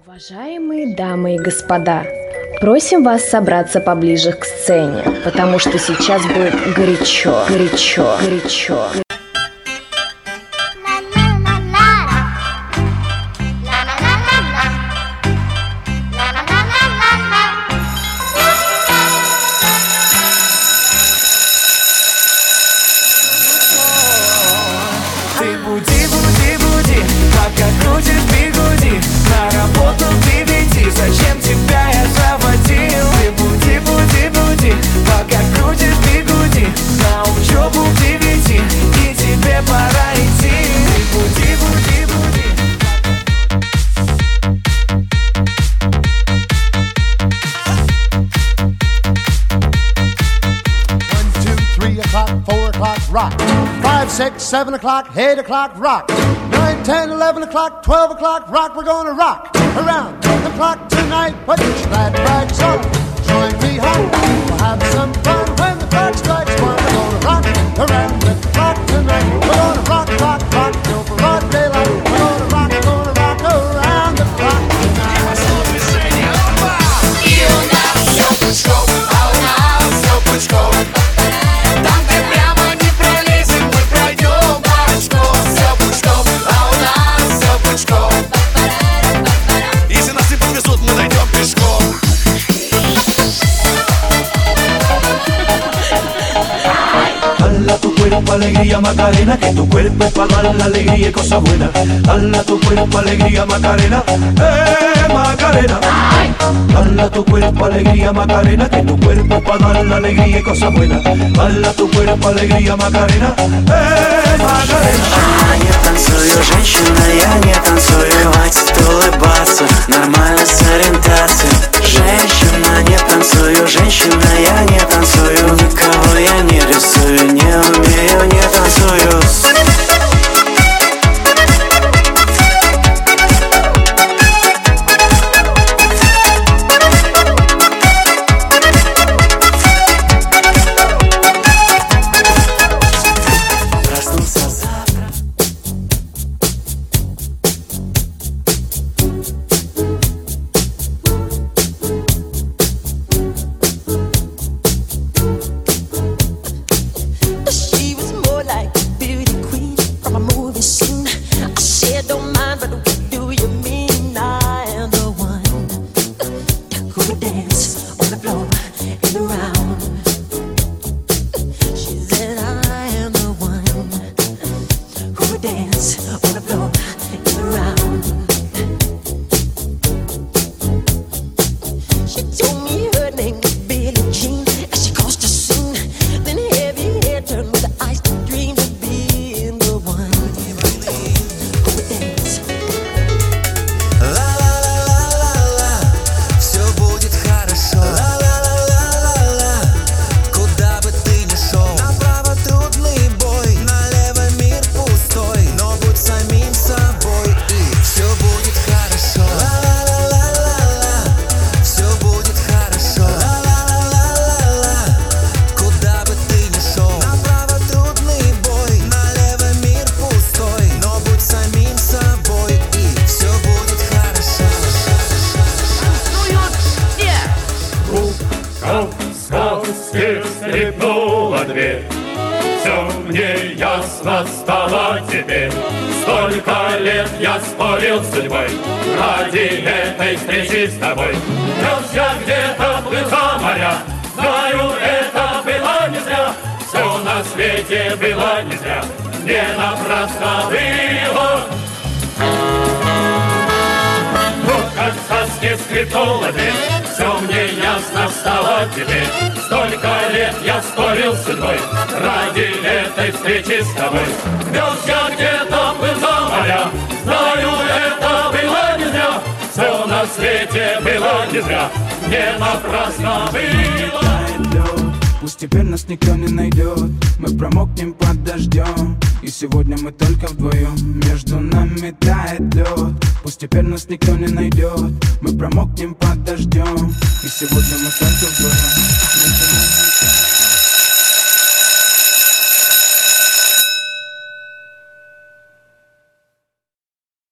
Уважаемые дамы и господа, просим вас собраться поближе к сцене, потому что сейчас будет горячо, горячо, горячо. Ты буди, буди, буди, пока крутит бигуди. На работу к 9, зачем тебя я заводил? Ты буди, буди, буди, пока крутит бигуди. На учебу к 9, и тебе пора идти. Ты буди, буди, буди. 1, 2, 3 o'clock, 4 o'clock, rock. 5, 6, 7 o'clock, 8 o'clock, rock. 9, 10, 11 o'clock, 12 o'clock, rock. We're gonna rock around the clock tonight. Put your glad rags on, join me home. We'll have some fun when the clock strikes 1. We're gonna rock around the clock tonight. We're gonna rock, rock, rock till broad daylight. We're gonna rock around the clock tonight. И у нас все пучком, а у нас все пучком. Там, где прямо не пролезем, мы пройдем парочком. Все пучком, а у нас все пучком. Если нас не подвезут, мы дойдем пешком. Dala tu cuerpo alegría Macarena, que tu cuerpo es para dar la alegría y cosas buenas. Dala tu cuerpo alegría Macarena, Macarena. Dala tu cuerpo alegría Macarena, que tu cuerpo es para dar la alegría y cosas buenas. Dala tu cuerpo alegría Macarena, Macarena. Я танцую, женщина, я не танцую. Хватит улыбаться, нормально с ориентацией. Женщина, не танцую, женщина, я не танцую. Никого я не рисую, не умею, не танцую. Проснулся завтра. She was more like a beauty queen from a movie scene. I said, don't mind, but what do you mean? I am the one who would dance on the floor and around. She said, I am the one who would dance on the floor and around. She told me her name was Billie Jean, and she caused a scene. Then heavy hair turned with the eyes to dream of being the one who would dance. Ла-ла-ла-ла-ла-ла, все будет хорошо. Ла-ла-ла-ла-ла-ла, куда бы ты ни шел. Направо трудный бой, налево мир пустой. Но будь самим собой, и все будет хорошо. Ла-ла-ла-ла-ла-ла, все будет хорошо. Ла-ла-ла-ла-ла-ла, куда бы ты ни шел. Направо трудный бой, налево мир пустой. Но будь самим собой, и все будет хорошо. Сквозь скрипнула дверь. Все мне ясно стало теперь. Столько лет я спорил с судьбой ради этой встречи с тобой. Нес я где-то плыл за моря. Знаю, это было не зря. Все на свете было не зря. Не напрасно было. Вот как со сне скрипнула дверь. Все мне ясно стало теперь. Столько лет я спорил с судьбой ради этой встречи с тобой. Вез я где-то плыл за моря. Знаю, это было не зря. Все на свете было не зря. Не напрасно было. Пусть теперь нас никто не найдет. Мы промокнем под дождем. И сегодня мы только вдвоем. Между нами тает лед. Пусть теперь нас никто не найдет. Мы промокнем под дождем. И сегодня мы только вдвоем.